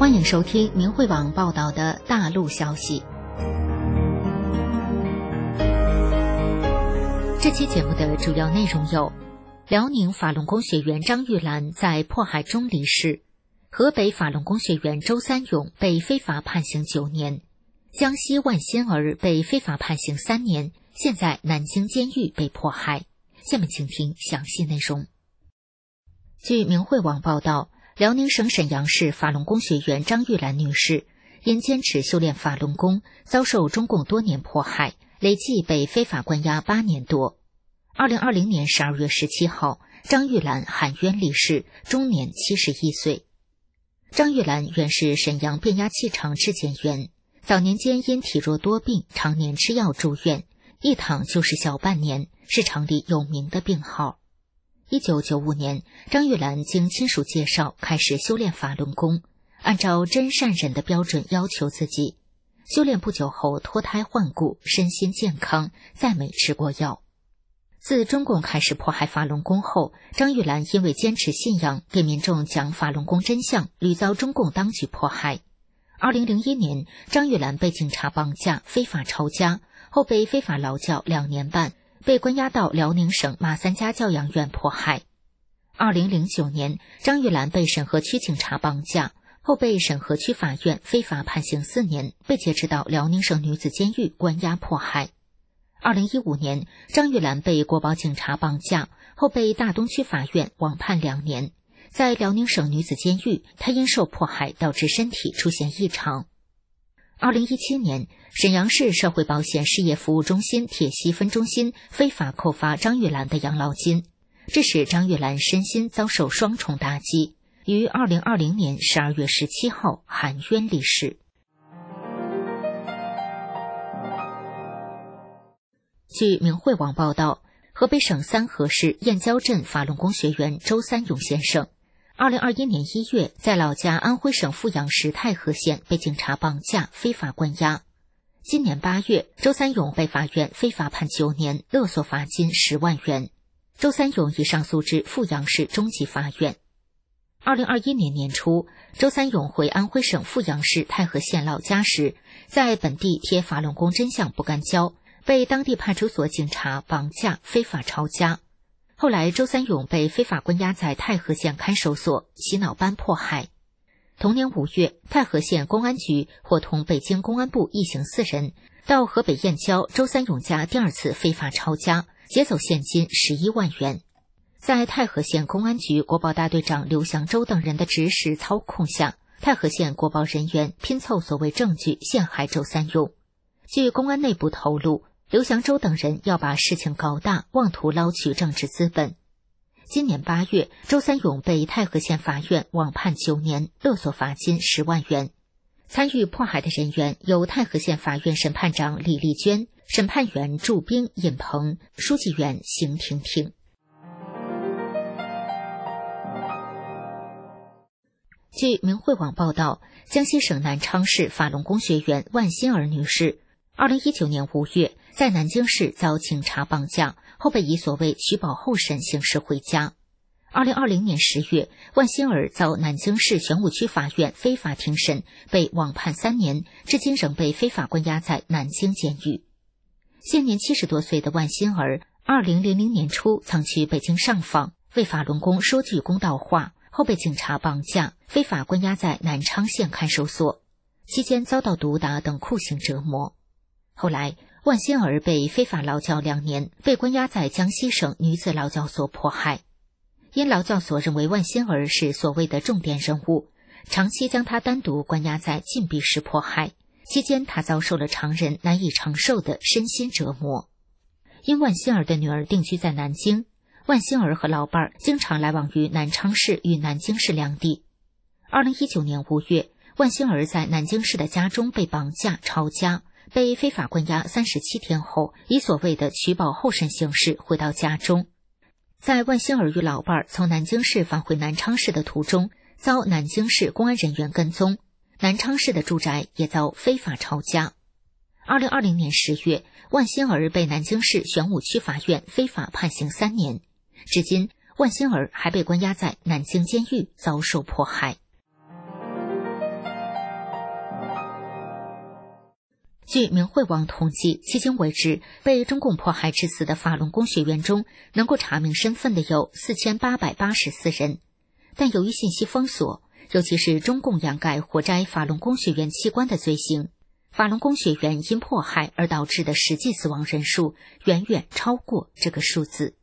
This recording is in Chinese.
欢迎收听明慧网报道的大陆消息。这期节目的主要内容有：辽宁法轮功学员张玉兰在迫害中离世，河北法轮功学员周三勇被非法判刑9年，江西万新儿被非法判刑3年，现在南京监狱被迫害。下面请听详细内容。据明慧网报道，辽宁省沈阳市法轮功学员张玉兰女士因坚持修炼法轮功，遭受中共多年迫害，累计被非法关押8年多。2020年12月17号，张玉兰含冤离世，终年71岁。张玉兰原是沈阳变压器厂质检员，早年间因体弱多病，常年吃药住院，一躺就是小半年，是厂里有名的病号。1995年，张玉兰经亲属介绍开始修炼法轮功，按照真善忍的标准要求自己。修炼不久后脱胎换骨，身心健康，再没吃过药。自中共开始迫害法轮功后，张玉兰因为坚持信仰，给民众讲法轮功真相，屡遭中共当局迫害。2001年，张玉兰被警察绑架，非法抄家，后被非法劳教2年半，被关押到辽宁省马三家教养院迫害。2009年，张玉兰被沈河区警察绑架，后被沈河区法院非法判刑4年，被劫持到辽宁省女子监狱关押迫害。2015年，张玉兰被国保警察绑架，后被大东区法院网判2年。在辽宁省女子监狱，她因受迫害导致身体出现异常。2017年，沈阳市社会保险事业服务中心铁西分中心非法扣发张玉兰的养老金，这使张玉兰身心遭受双重打击，于2020年12月17号含冤离世。据明慧网报道，河北省三河市燕郊镇法轮功学员周三勇先生2021年1月在老家安徽省阜阳市太和县被警察绑架，非法关押。今年8月，周三勇被法院非法判9年，勒索罚金10万元。周三勇已上诉至阜阳市中级法院。2021年年初，周三勇回安徽省阜阳市太和县老家时，在本地贴法轮功真相不敢交，被当地派出所警察绑架，非法抄家。后来周三勇被非法关押在太和县看守所，洗脑班迫害。同年5月，太和县公安局伙同北京公安部一行4人到河北燕郊周三勇家第2次非法抄家，劫走现金11万元。在太和县公安局国保大队长刘祥洲等人的指使操控下，太和县国保人员拼凑所谓证据陷害周三勇。据公安内部透露，刘祥洲等人要把事情搞大，妄图捞取政治资本。今年8月，周三勇被太和县法院网判9年，勒索罚金10万元。参与迫害的人员有太和县法院审判长李丽娟、审判员祝兵、尹鹏、书记员邢婷婷。据明慧网报道，江西省南昌市法轮功学员万新儿女士2019年5月在南京市遭警察绑架，后被以所谓取保候审形式回家。2020年10月，万新儿遭南京市玄武区法院非法庭审，被网判3年，至今仍被非法关押在南京监狱。现年70多岁的万新儿2000年初曾去北京上访，为法轮功说句公道话，后被警察绑架，非法关押在南昌县看守所，期间遭到毒打等酷刑折磨。后来，万新儿被非法劳教2年，被关押在江西省女子劳教所迫害。因劳教所认为万新儿是所谓的重点人物，长期将她单独关押在禁闭室迫害，期间她遭受了常人难以承受的身心折磨。因万新儿的女儿定居在南京，万新儿和老伴儿经常来往于南昌市与南京市两地。2019年5月，万新儿在南京市的家中被绑架抄家，被非法关押37天后，以所谓的取保候审形式回到家中。在万新儿与老伴儿从南京市返回南昌市的途中，遭南京市公安人员跟踪，南昌市的住宅也遭非法抄家。2020年10月，万新儿被南京市玄武区法院非法判刑3年，至今万新儿还被关押在南京监狱，遭受迫害。 据明慧网统计，迄今为止，被中共迫害致死的法轮功学员中，能够查明身份的有4884人。但由于信息封锁，尤其是中共掩盖活摘法轮功学员器官的罪行，法轮功学员因迫害而导致的实际死亡人数远远超过这个数字。